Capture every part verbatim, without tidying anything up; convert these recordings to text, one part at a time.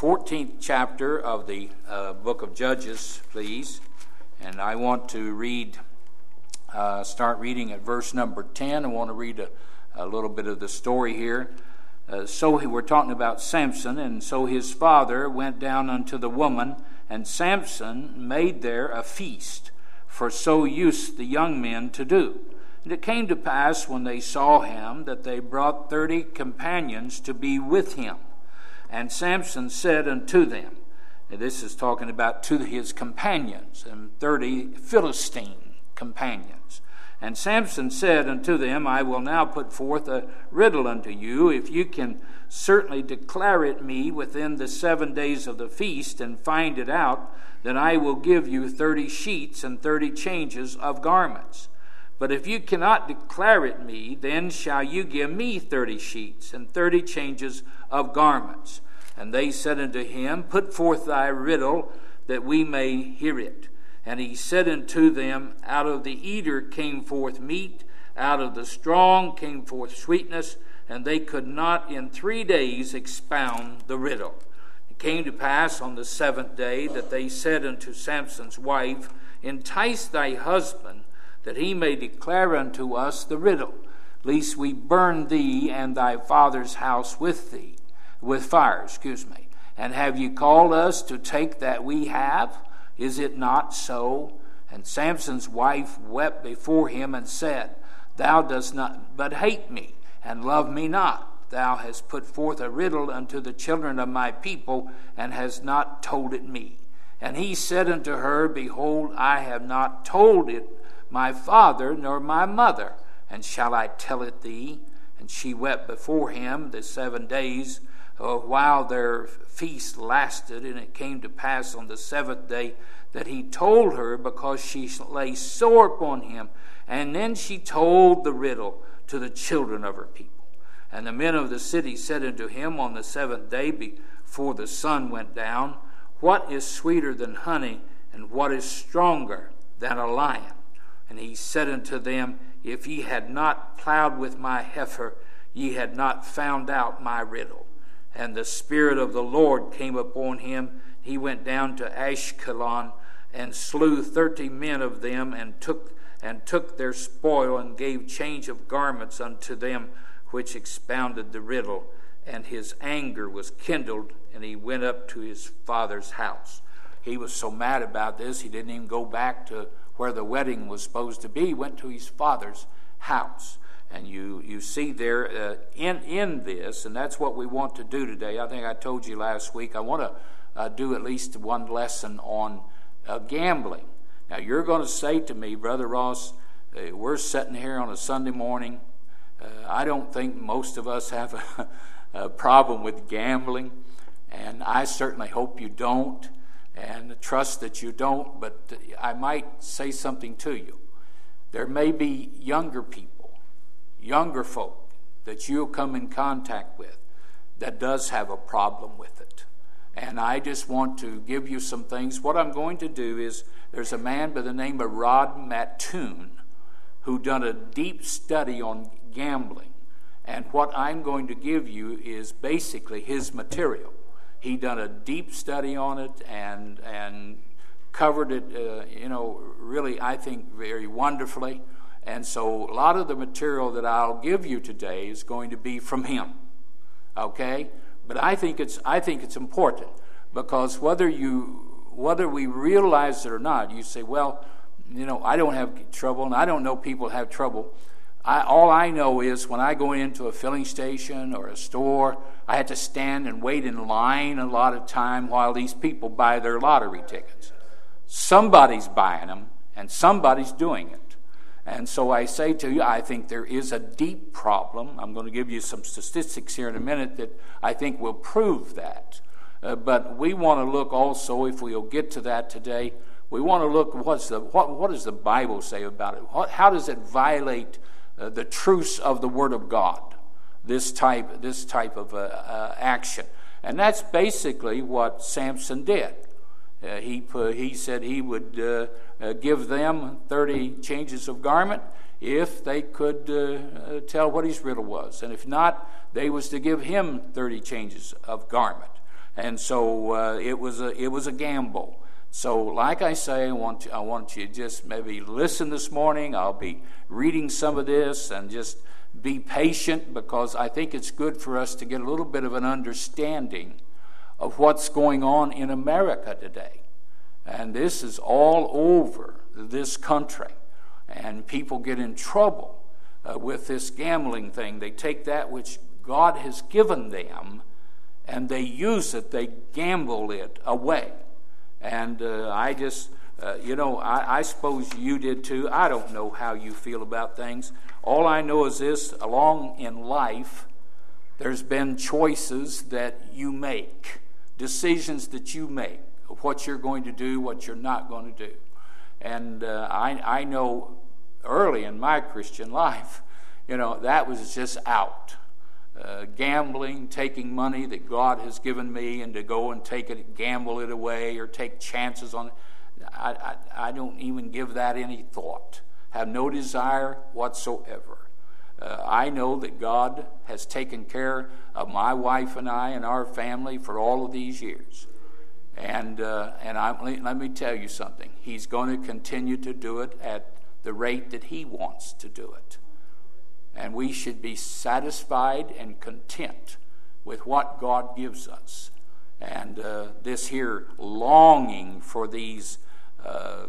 fourteenth chapter of the uh, book of Judges, please. And I want to read, uh, start reading at verse number ten. I want to read a, a little bit of the story here. Uh, so he, we're talking about Samson, and so his father went down unto the woman, and Samson made there a feast, for so used the young men to do. And it came to pass, when they saw him, that they brought thirty companions to be with him. And Samson said unto them, and this is talking about to his companions, and thirty Philistine companions. And Samson said unto them, I will now put forth a riddle unto you. If you can certainly declare it me within the seven days of the feast, and find it out, then I will give you thirty sheets and thirty changes of garments. But if you cannot declare it me, then shall you give me thirty sheets and thirty changes of garments. And they said unto him, Put forth thy riddle, that we may hear it. And he said unto them, Out of the eater came forth meat, out of the strong came forth sweetness, and they could not in three days expound the riddle. It came to pass on the seventh day that they said unto Samson's wife, Entice thy husband, that he may declare unto us the riddle, lest we burn thee and thy father's house with thee, with fire, excuse me. And have you called us to take that we have? Is it not so? And Samson's wife wept before him and said, Thou dost not but hate me, and love me not. Thou hast put forth a riddle unto the children of my people, and hast not told it me. And he said unto her, Behold, I have not told it my father nor my mother, and shall I tell it thee? And she wept before him the seven days, uh, while their feast lasted. And it came to pass on the seventh day that he told her, because she lay sore upon him. And then she told the riddle to the children of her people. And the men of the city said unto him on the seventh day, before the sun went down, What is sweeter than honey, and what is stronger than a lion? And he said unto them, If ye had not plowed with my heifer, ye had not found out my riddle. And the Spirit of the Lord came upon him. He went down to Ashkelon, and slew thirty men of them, and took and took their spoil, and gave change of garments unto them which expounded the riddle. And his anger was kindled, and he went up to his father's house. He was so mad about this, he didn't even go back to where the wedding was supposed to be. He went to his father's house. And you, you see there uh, in, in this, and that's what we want to do today. I think I told you last week, I want to uh, do at least one lesson on uh, gambling. Now, you're going to say to me, Brother Ross, uh, we're sitting here on a Sunday morning. Uh, I don't think most of us have a, a problem with gambling, and I certainly hope you don't, and trust that you don't, but I might say something to you. There may be younger people, younger folk that you'll come in contact with that does have a problem with it. And I just want to give you some things. What I'm going to do is, there's a man by the name of Rod Mattoon who done a deep study on gambling. And what I'm going to give you is basically his material. He done a deep study on it and and covered it, uh, you know, really, I think, very wonderfully. And so a lot of the material that I'll give you today is going to be from him, okay? But I think it's I think it's important, because whether you whether we realize it or not, you say, well, you know, I don't have trouble, and I don't know people have trouble. I, all I know is when I go into a filling station or a store, I have to stand and wait in line a lot of time while these people buy their lottery tickets. Somebody's buying them, and somebody's doing it. And so I say to you, I think there is a deep problem. I'm going to give you some statistics here in a minute that I think will prove that. Uh, but we want to look also, if we'll get to that today, we want to look what's the what what does the Bible say about it? What, how does it violate uh, the truths of the Word of God? This type this type of uh, uh, action, and that's basically what Samson did. Uh, he put, he said he would uh, uh, give them thirty changes of garment if they could uh, uh, tell what his riddle was, and if not, they was to give him thirty changes of garment. And so uh, it was a it was a gamble. So like I say, I want you, I want you to just maybe listen this morning. I'll be reading some of this, and just be patient, because I think it's good for us to get a little bit of an understanding of what's going on in America today. And this is all over this country. And people get in trouble uh, with this gambling thing. They take that which God has given them, and they use it, they gamble it away. And uh, I just, uh, you know, I, I suppose you did too. I don't know how you feel about things. All I know is this: along in life, there's been choices that you make, decisions that you make of what you're going to do, what you're not going to do. And uh, I, I know early in my Christian life, you know, that was just out. Uh, gambling, taking money that God has given me and to go and take it, gamble it away, or take chances on it. I, I, I don't even give that any thought. Have no desire whatsoever. Uh, I know that God has taken care of my wife and I and our family for all of these years. And uh, and I, let me tell you something. He's going to continue to do it at the rate that He wants to do it. And we should be satisfied and content with what God gives us. And uh, this here longing for these uh,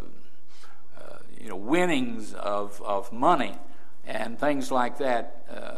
uh, you know, winnings of, of money and things like that, uh,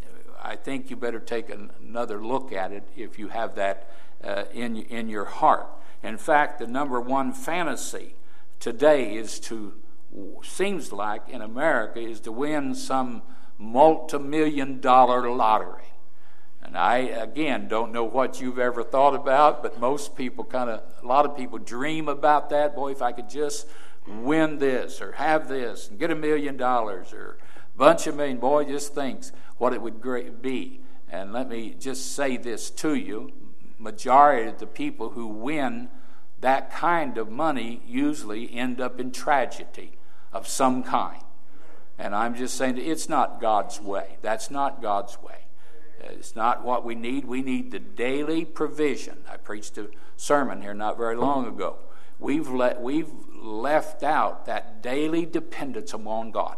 I think you better take an, another look at it if you have that uh, in, in your heart. In fact, the number one fantasy today is to, seems like in America, is to win some multi-million dollar lottery. And I, again, don't know what you've ever thought about, but most people kind of, a lot of people dream about that. Boy, if I could just win this or have this and get a million dollars or a bunch of million, boy, just thinks what it would great be. And let me just say this to you. Majority of the people who win that kind of money usually end up in tragedy of some kind. And I'm just saying that it's not God's way. That's not God's way. It's not what we need. We need the daily provision. I preached a sermon here not very long ago. We've let we've left out that daily dependence upon God.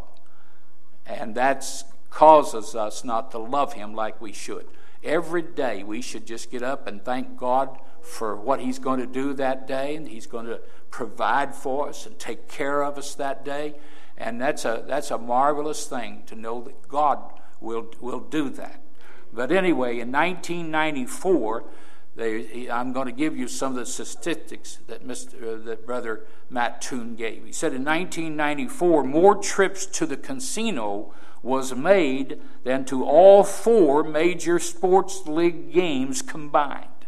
And that causes us not to love Him like we should. Every day we should just get up and thank God for what He's going to do that day, and He's going to provide for us and take care of us that day. And that's a that's a marvelous thing to know that God will will do that. But anyway, in nineteen ninety-four, they, I'm going to give you some of the statistics that Mister Uh, that Brother Matt Toon gave. He said in nineteen ninety-four, more trips to the casino was made than to all four major sports league games combined.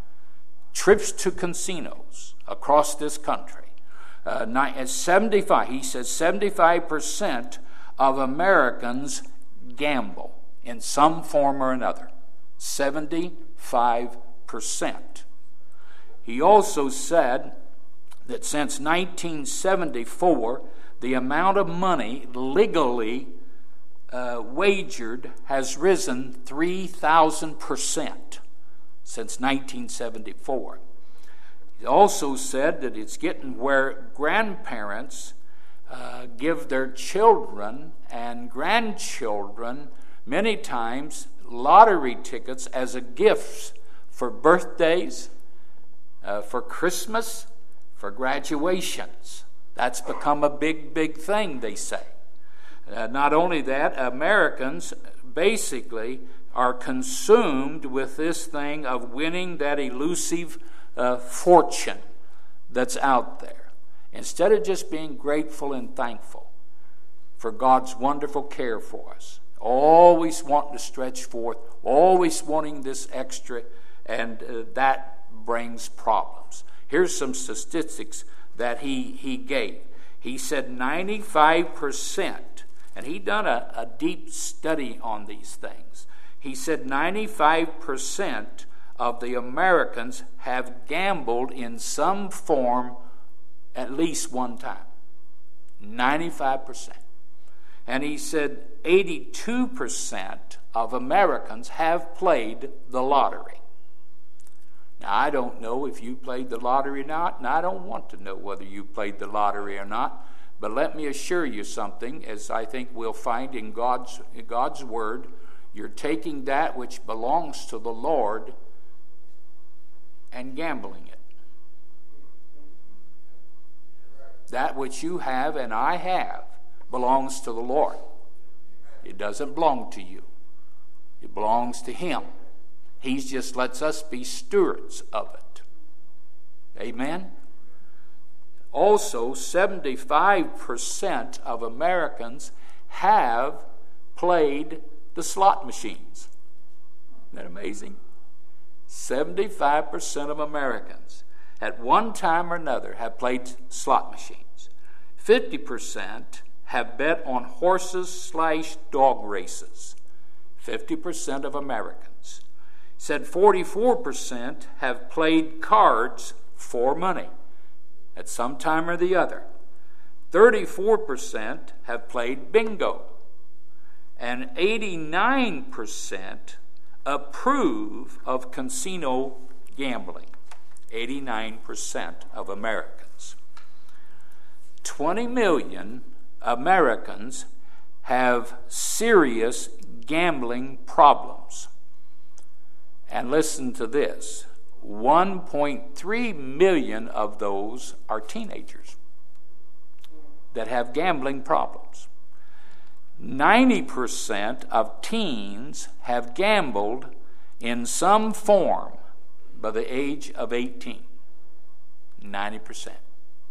Trips to casinos across this country. Uh, seventy-five, he says seventy-five percent of Americans gamble in some form or another. seventy-five percent. He also said that since nineteen seventy-four, the amount of money legally uh, wagered has risen three thousand percent since nineteen seventy-four. He also said that it's getting where grandparents uh, give their children and grandchildren many times lottery tickets as a gift for birthdays, uh, for Christmas, for graduations. That's become a big, big thing, they say. Uh, not only that, Americans basically are consumed with this thing of winning that elusive Uh, fortune that's out there, instead of just being grateful and thankful for God's wonderful care for us, always wanting to stretch forth, always wanting this extra, and uh, that brings problems. Here's some statistics that he, he gave. He said ninety-five percent, and he done a, a deep study on these things. He said ninety-five percent of the Americans have gambled in some form at least one time. ninety-five percent. And he said eighty-two percent of Americans have played the lottery. Now, I don't know if you played the lottery or not, and I don't want to know whether you played the lottery or not. But let me assure you something, as I think we'll find in God's, in God's Word, you're taking that which belongs to the Lord and gambling it. That which you have and I have belongs to the Lord. It doesn't belong to you. It belongs to Him. He just lets us be stewards of it. Amen? Also, seventy-five percent of Americans have played the slot machines. Isn't that amazing? seventy-five percent of Americans at one time or another have played slot machines. fifty percent have bet on horses slash dog races. fifty percent of Americans. Said forty-four percent have played cards for money at some time or the other. thirty-four percent have played bingo. And eighty-nine percent approve of casino gambling. eighty-nine percent of Americans. twenty million Americans have serious gambling problems. And listen to this. one point three million of those are teenagers that have gambling problems. ninety percent of teens have gambled in some form by the age of eighteen. ninety percent.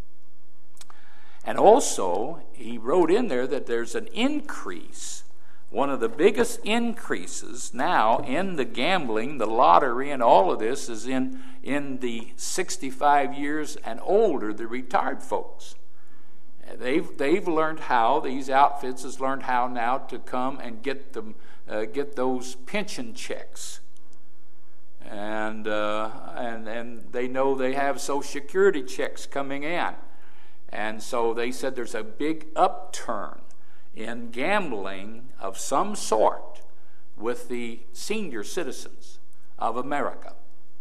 And also, he wrote in there that there's an increase, one of the biggest increases now in the gambling, the lottery, and all of this is in, in the sixty-five years and older, the retired folks. They've they've learned how, these outfits has learned how now to come and get them uh, get those pension checks, and uh, and and they know they have Social Security checks coming in, and so they said there's a big upturn in gambling of some sort with the senior citizens of America.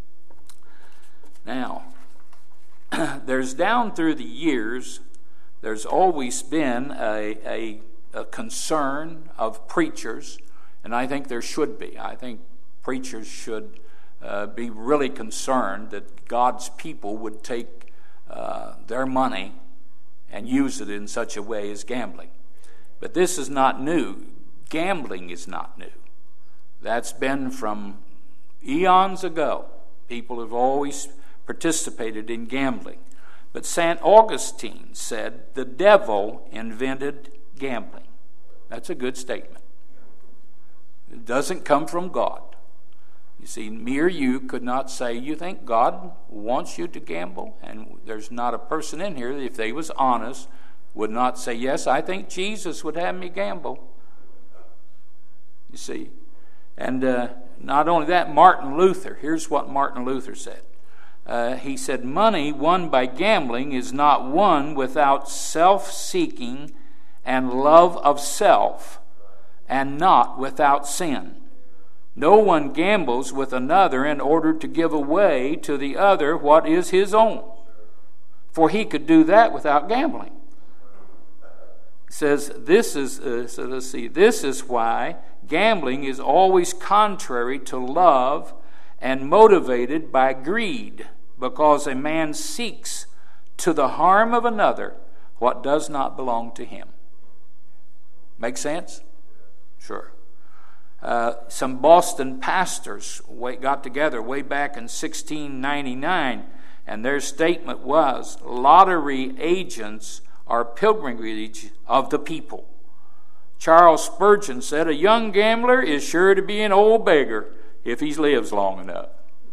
Now, there's down through the years. There's always been a, a, a concern of preachers, and I think there should be. I think preachers should uh, be really concerned that God's people would take uh, their money and use it in such a way as gambling. But this is not new. Gambling is not new. That's been from eons ago. People have always participated in gambling. But Saint Augustine said the devil invented gambling. That's a good statement. It doesn't come from God. You see, me or you could not say, you think God wants you to gamble? And there's not a person in here, if they was honest, would not say, yes, I think Jesus would have me gamble. You see. And uh, not only that, Martin Luther, here's what Martin Luther said. Uh, he said, money won by gambling is not won without self-seeking and love of self, and not without sin. No one gambles with another in order to give away to the other what is his own, for he could do that without gambling. He says, this is, uh, so let's see, this is why gambling is always contrary to love and motivated by greed, because a man seeks to the harm of another what does not belong to him. Make sense? Sure. Uh, some Boston pastors got together way back in sixteen ninety-nine, and their statement was, lottery agents are pilgrimage of the people. Charles Spurgeon said, a young gambler is sure to be an old beggar if he lives long enough.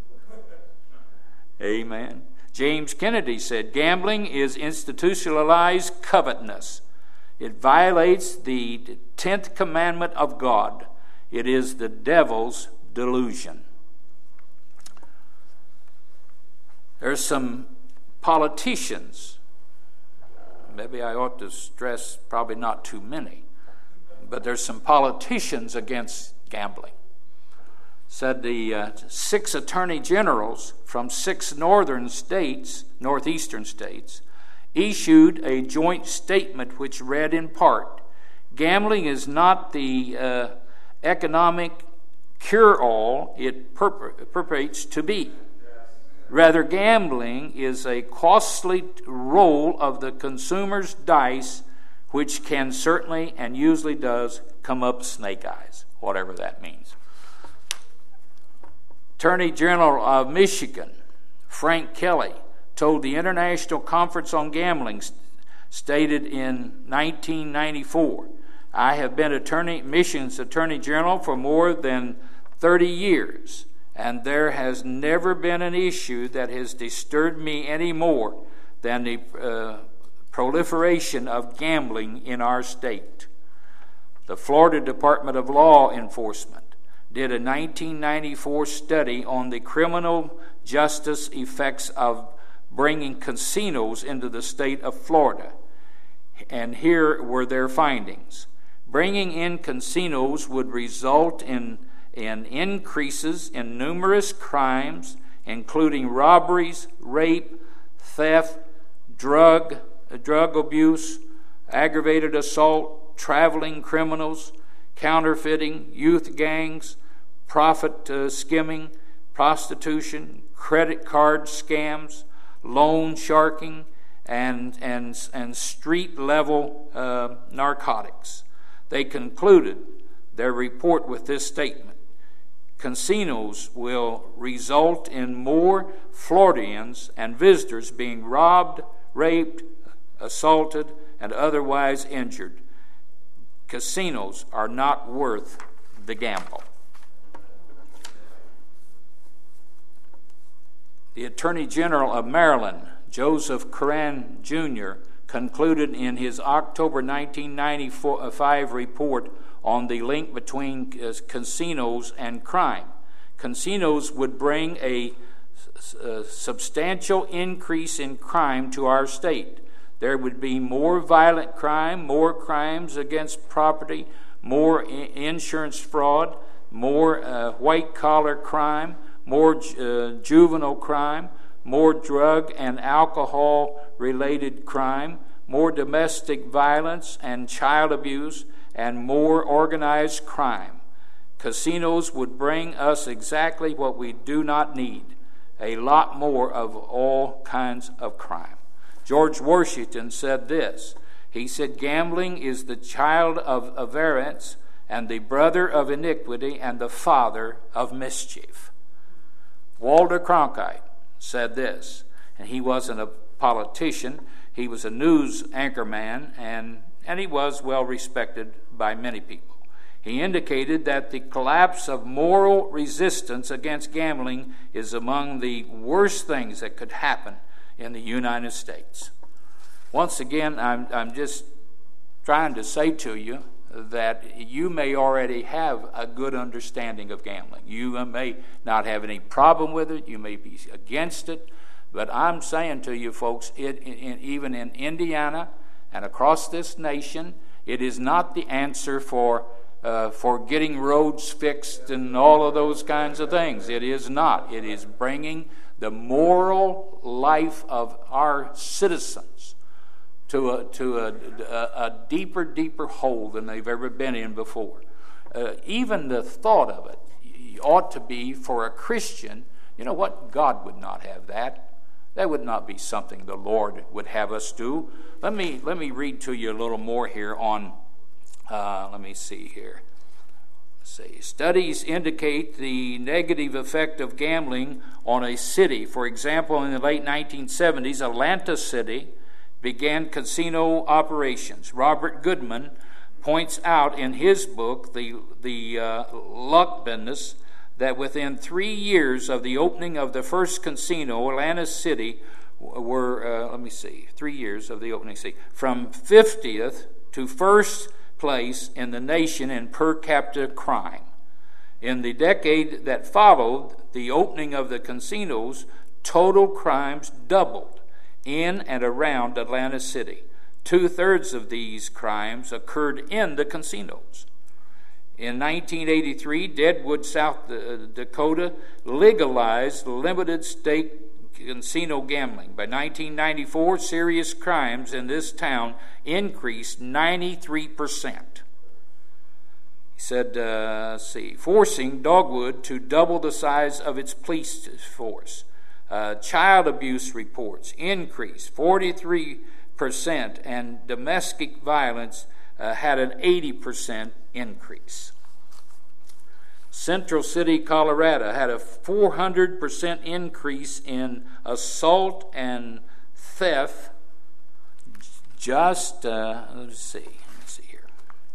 Amen. James Kennedy said, gambling is institutionalized covetousness. It violates the tenth commandment of God. It is the devil's delusion. There's some politicians. Maybe I ought to stress probably not too many. But there's some politicians against gambling. said the uh, six attorney generals from six northern states, northeastern states, issued a joint statement which read in part, "Gambling is not the uh, economic cure-all it purpor- purports to be. Rather, gambling is a costly roll of the consumer's dice, which can certainly and usually does come up snake eyes," whatever that means. Attorney General of Michigan, Frank Kelly, told the International Conference on Gambling, stated in nineteen ninety-four, "I have been attorney, Michigan's Attorney General for more than thirty years, and there has never been an issue that has disturbed me any more than the uh, proliferation of gambling in our state." The Florida Department of Law Enforcement did a nineteen ninety-four study on the criminal justice effects of bringing casinos into the state of Florida. And here were their findings. Bringing in casinos would result in, in increases in numerous crimes, including robberies, rape, theft, drug, drug abuse, aggravated assault, traveling criminals, counterfeiting, youth gangs, profit uh, skimming, prostitution, credit card scams, loan sharking, and and and street level uh, narcotics. They concluded their report with this statement: casinos will result in more Floridians and visitors being robbed, raped, assaulted, and otherwise injured. Casinos are not worth the gamble. The Attorney General of Maryland, Joseph Curran Junior, concluded in his October nineteen ninety-five report on the link between casinos and crime. Casinos would bring a, a substantial increase in crime to our state. There would be more violent crime, more crimes against property, more I- insurance fraud, more uh, white-collar crime, more uh, juvenile crime, more drug and alcohol-related crime, more domestic violence and child abuse, and more organized crime. Casinos would bring us exactly what we do not need, a lot more of all kinds of crime. George Washington said this. He said, "Gambling is the child of avarice and the brother of iniquity and the father of mischief." Walter Cronkite said this, and he wasn't a politician. He was a news anchorman, and, and he was well respected by many people. He indicated that the collapse of moral resistance against gambling is among the worst things that could happen in the United States. Once again, I'm, I'm just trying to say to you that you may already have a good understanding of gambling. You may not have any problem with it. You may be against it. But I'm saying to you folks, it, in, even in Indiana and across this nation, it is not the answer for uh, for getting roads fixed and all of those kinds of things. It is not. It is bringing the moral life of our citizens to a to a, a, a deeper, deeper hole than they've ever been in before. Uh, even the thought of it ought to be for a Christian. You know what? God would not have that. That would not be something the Lord would have us do. Let me let me read to you a little more here on. Uh, let me see here. Let's see. Studies indicate the negative effect of gambling on a city. For example, in the late nineteen seventies, Atlanta City began casino operations. Robert Goodman points out in his book, The, the uh, Luck Business, that within three years of the opening of the first casino, Atlanta City were, uh, let me see, three years of the opening city, from fiftieth to first place in the nation in per capita crime. In the decade that followed the opening of the casinos, total crimes doubled in and around Atlanta City. Two-thirds of these crimes occurred in the casinos. In nineteen eighty-three, Deadwood, South Dakota legalized limited stake casino gambling. By nineteen ninety-four, serious crimes in this town increased ninety-three percent. He said, uh, let's see, forcing Dogwood to double the size of its police force. Uh, child abuse reports increased forty-three percent, and domestic violence uh, had an eighty percent increase. Central City, Colorado had a four hundred percent increase in assault and theft. Just, uh, let's see, let's see here.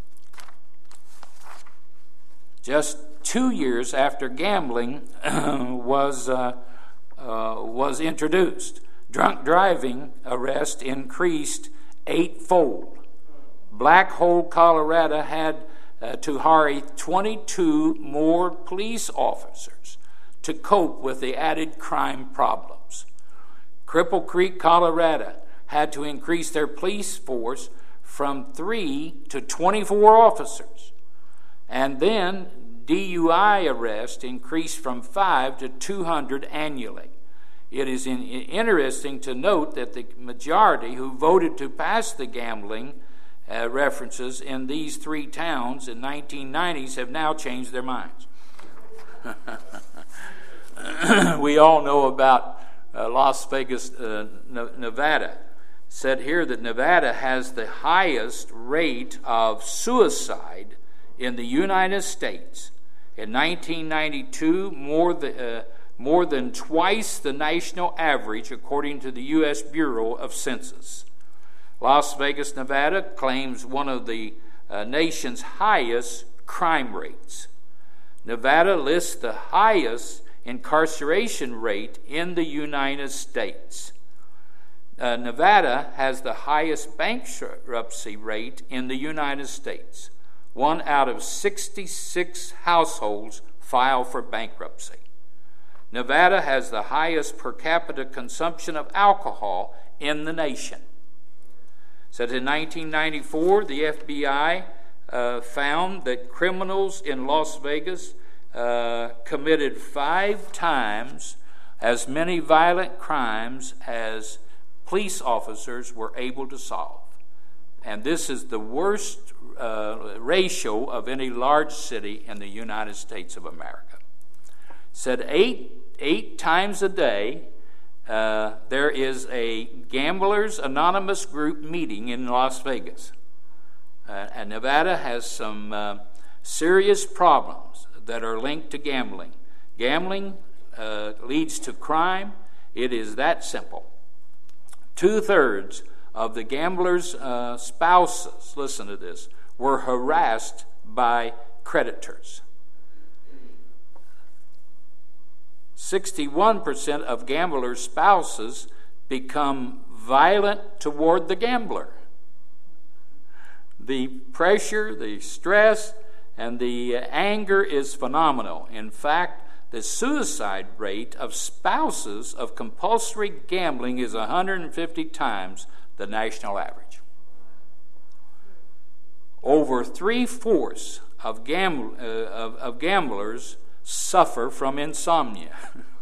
Just two years after gambling was uh, uh, was introduced, drunk driving arrest increased eightfold. Black Hole, Colorado had uh, to hire twenty-two more police officers to cope with the added crime problems. Cripple Creek, Colorado had to increase their police force from three to twenty-four officers. And then D U I arrests increased from five to two hundred annually. It is in, interesting to note that the majority who voted to pass the gambling uh, references in these three towns in nineteen nineties have now changed their minds. We all know about uh, Las Vegas, uh, Nevada. Said here that Nevada has the highest rate of suicide in the United States. In nineteen ninety-two, more than, uh, more than twice the national average, according to the U S Bureau of Census. Las Vegas, Nevada claims one of the uh, nation's highest crime rates. Nevada lists the highest incarceration rate in the United States. Uh, Nevada has the highest bankruptcy rate in the United States. One out of sixty-six households file for bankruptcy. Nevada has the highest per capita consumption of alcohol in the nation. Said in nineteen ninety-four, the F B I uh, found that criminals in Las Vegas uh, committed five times as many violent crimes as police officers were able to solve. And this is the worst uh, ratio of any large city in the United States of America. Said eight, eight times a day, uh, there is a Gamblers Anonymous group meeting in Las Vegas. Uh, and Nevada has some uh, serious problems that are linked to gambling. Gambling uh, leads to crime. It is that simple. Two-thirds of the gamblers' uh, spouses, listen to this, were harassed by creditors. sixty-one percent of gamblers' spouses become violent toward the gambler. The pressure, the stress, and the anger is phenomenal. In fact, the suicide rate of spouses of compulsory gambling is one hundred fifty times the national average. Over three-fourths of, gam- uh, of, of gamblers suffer from insomnia.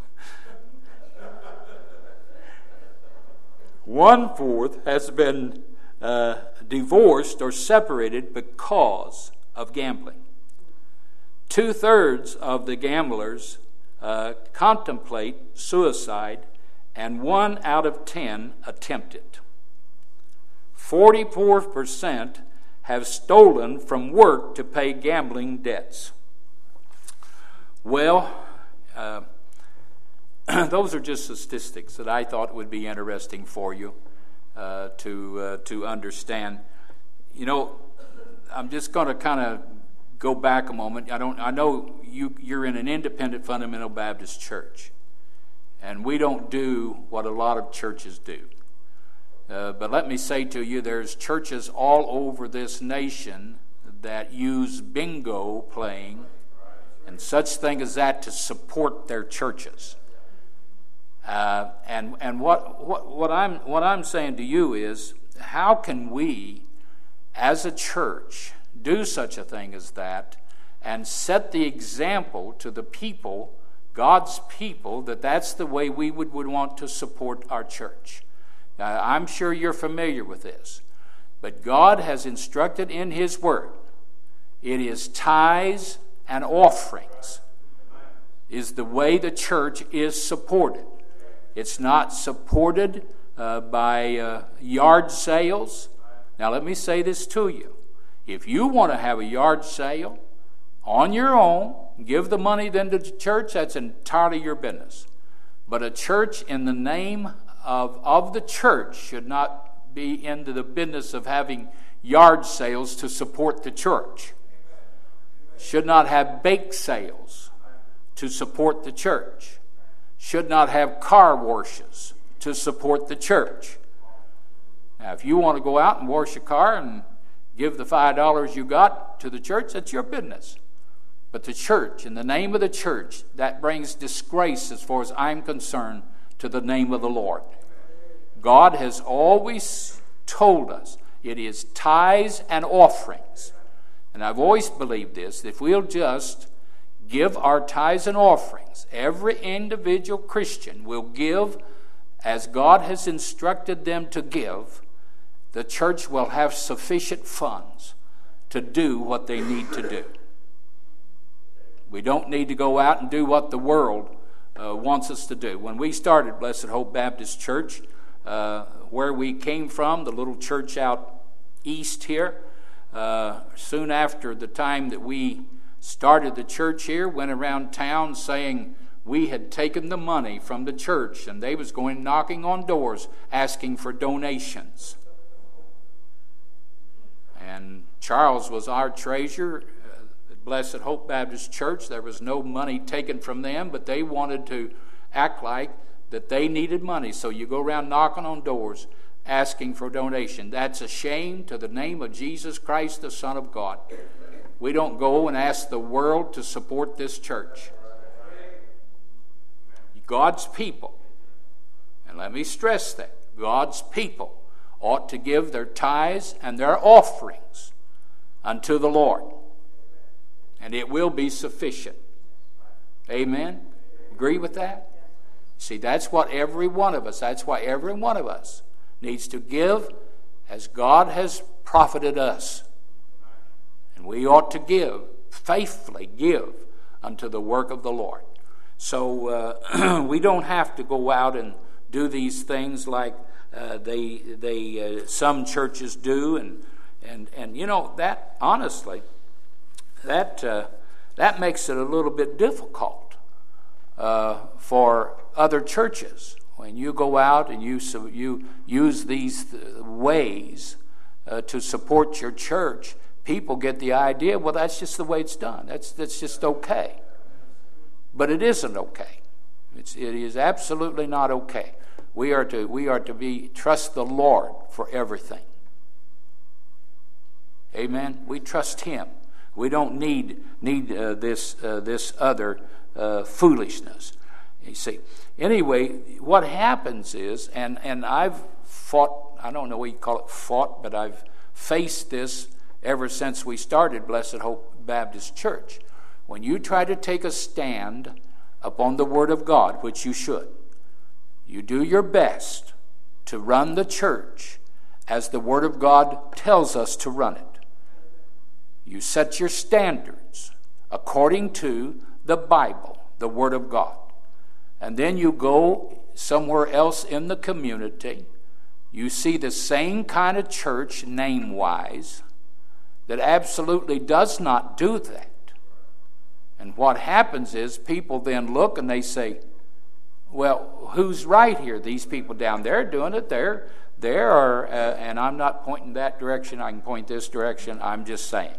One-fourth has been uh, divorced or separated because of gambling. Two-thirds of the gamblers uh, contemplate suicide, and one out of ten attempt it. forty-four percent have stolen from work to pay gambling debts. Well, uh, those are just statistics that I thought would be interesting for you uh, to uh, to understand. You know, I'm just going to kind of go back a moment. I don't. I know you. You're in an independent fundamental Baptist church, and we don't do what a lot of churches do. Uh, but let me say to you, there's churches all over this nation that use bingo playing and such thing as that to support their churches. Uh, and and what, what what I'm what I'm saying to you is, how can we, as a church, do such a thing as that and set the example to the people, God's people, that that's the way we would, would want to support our church. Now, I'm sure you're familiar with this, but God has instructed in His Word, it is tithes and offerings is the way the church is supported. It's not supported uh, by uh, yard sales. Now let me say this to you. If you want to have a yard sale on your own, give the money then to the church, that's entirely your business. But a church in the name of, of the church should not be into the business of having yard sales to support the church. Should not have bake sales to support the church. Should not have car washes to support the church. Now, if you want to go out and wash a car and give the five dollars you got to the church, that's your business. But the church, in the name of the church, that brings disgrace, as far as I'm concerned, to the name of the Lord. God has always told us it is tithes and offerings. And I've always believed this, that if we'll just give our tithes and offerings, every individual Christian will give as God has instructed them to give, the church will have sufficient funds to do what they need to do. We don't need to go out and do what the world uh, wants us to do. When we started Blessed Hope Baptist Church, uh, where we came from, the little church out east here, uh, soon after the time that we started the church here, went around town saying we had taken the money from the church and they was going knocking on doors asking for donations. And Charles was our treasurer at Blessed Hope Baptist Church. There was no money taken from them, but they wanted to act like that they needed money. So you go around knocking on doors asking for donation. That's a shame to the name of Jesus Christ, the Son of God. We don't go and ask the world to support this church. God's people, and let me stress that, God's people ought to give their tithes and their offerings unto the Lord. And it will be sufficient. Amen? Agree with that? See, that's what every one of us, that's why every one of us needs to give as God has profited us. And we ought to give, faithfully give unto the work of the Lord. So uh, we don't have to go out and do these things like uh, they they uh, some churches do, and and and you know that honestly, that uh, that makes it a little bit difficult uh, for other churches when you go out and you so you use these ways uh, to support your church. People get the idea, well, that's just the way it's done. That's that's just okay. But it isn't okay. It's, it is absolutely not okay. We are to we are to be trust the Lord for everything. Amen. We trust Him. We don't need need uh, this uh, this other uh, foolishness. You see. Anyway, what happens is, and and I've fought. I don't know what you call it, fought, but I've faced this ever since we started Blessed Hope Baptist Church. When you try to take a stand upon the Word of God, which you should, you do your best to run the church as the Word of God tells us to run it. You set your standards according to the Bible, the Word of God. And then you go somewhere else in the community. You see the same kind of church, name-wise, that absolutely does not do that. And what happens is people then look and they say, well, who's right here? These people down there doing it. There, there are, uh, and I'm not pointing that direction. I can point this direction. I'm just saying.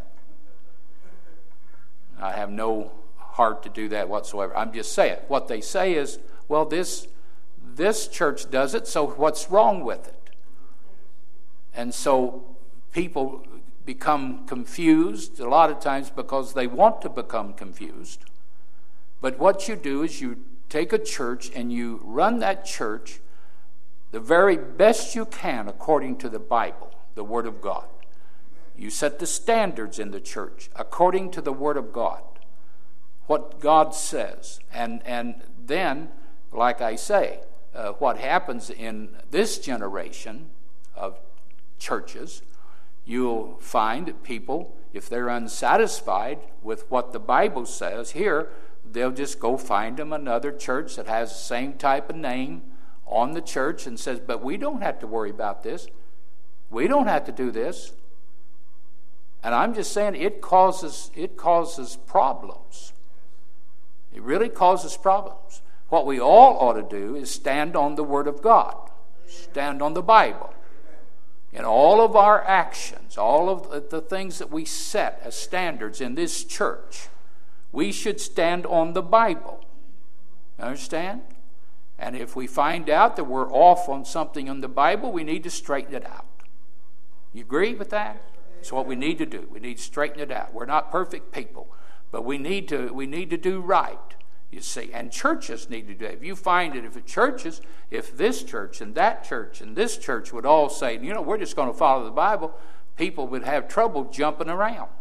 I have no heart to do that whatsoever. I'm just saying. What they say is, well, this, this church does it, so what's wrong with it? And so people become confused a lot of times because they want to become confused. But what you do is you take a church and you run that church the very best you can according to the Bible, the Word of God. You set the standards in the church according to the Word of God, what God says. And, and then, like I say, uh, what happens in this generation of churches, you'll find that people, if they're unsatisfied with what the Bible says here, they'll just go find them another church that has the same type of name on the church and says, but we don't have to worry about this. We don't have to do this. And I'm just saying it causes it causes problems. It really causes problems. What we all ought to do is stand on the Word of God. Stand on the Bible. In all of our actions, all of the things that we set as standards in this church, we should stand on the Bible. Understand? And if we find out that we're off on something in the Bible, we need to straighten it out. You agree with that? That's what we need to do. We need to straighten it out. We're not perfect people, but we need to we need to do right, you see. And churches need to do it. If you find it, if the churches, if this church and that church and this church would all say, you know, we're just going to follow the Bible, people would have trouble jumping around.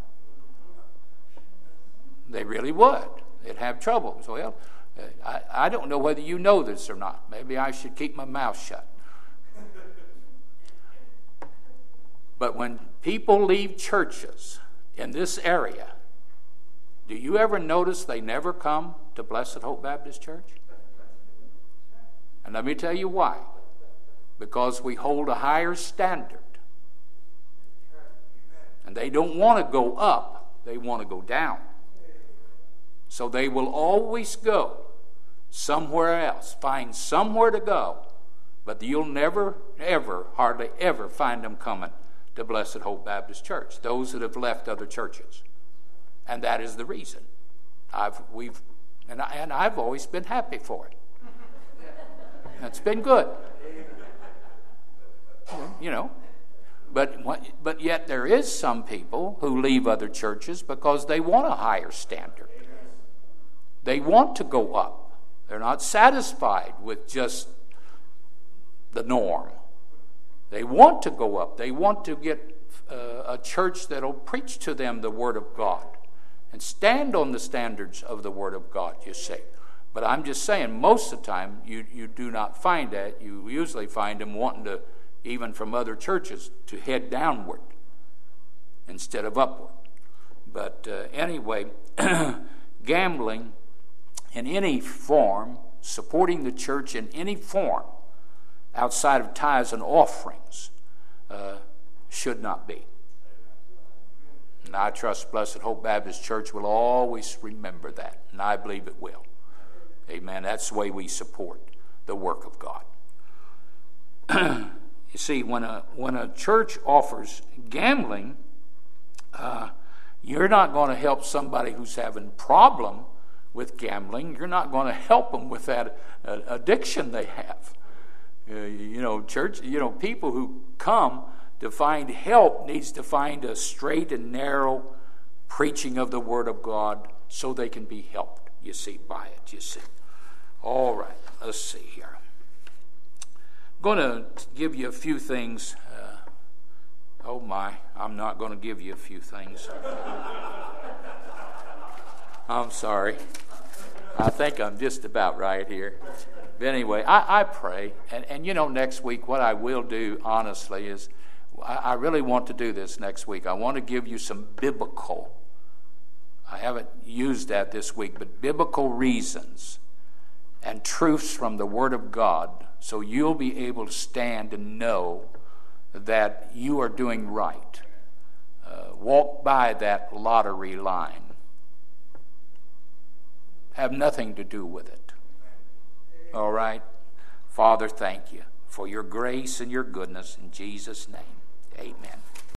They really would. They'd have trouble. So, well, I, I don't know whether you know this or not. Maybe I should keep my mouth shut. But when people leave churches in this area, do you ever notice they never come to Blessed Hope Baptist Church? And let me tell you why. Because we hold a higher standard. And they don't want to go up. They want to go down. So they will always go somewhere else, find somewhere to go. But you'll never, ever, hardly ever find them coming to Blessed Hope Baptist Church, those that have left other churches. And that is the reason. I've we've and, I, and I've always been happy for it. It's been good. You know. But but yet there is some people who leave other churches because they want a higher standard. They want to go up. They're not satisfied with just the norm. They want to go up. They want to get uh, a church that will preach to them the Word of God and stand on the standards of the Word of God, you see. But I'm just saying, most of the time, you, you do not find that. You usually find them wanting to, even from other churches, to head downward instead of upward. But uh, anyway, gambling in any form, supporting the church in any form, outside of tithes and offerings, uh, should not be. And I trust Blessed Hope Baptist Church will always remember that, and I believe it will. Amen. That's the way we support the work of God. You see, when a when a church offers gambling, uh, you're not going to help somebody who's having problem with gambling. You're not going to help them with that uh, addiction they have. Uh, you know, church, you know, people who come to find help needs to find a straight and narrow preaching of the Word of God so they can be helped, you see, by it, you see. All right, let's see here. I'm going to give you a few things. Uh, oh, my, I'm not going to give you a few things. I'm sorry. I think I'm just about right here. But anyway, I, I pray, and, and you know, next week what I will do, honestly, is I, I really want to do this next week. I want to give you some biblical, I haven't used that this week, but biblical reasons and truths from the Word of God, so you'll be able to stand and know that you are doing right. Uh, walk by that lottery line. Have nothing to do with it. All right? Father, thank you for your grace and your goodness. In Jesus' name, amen.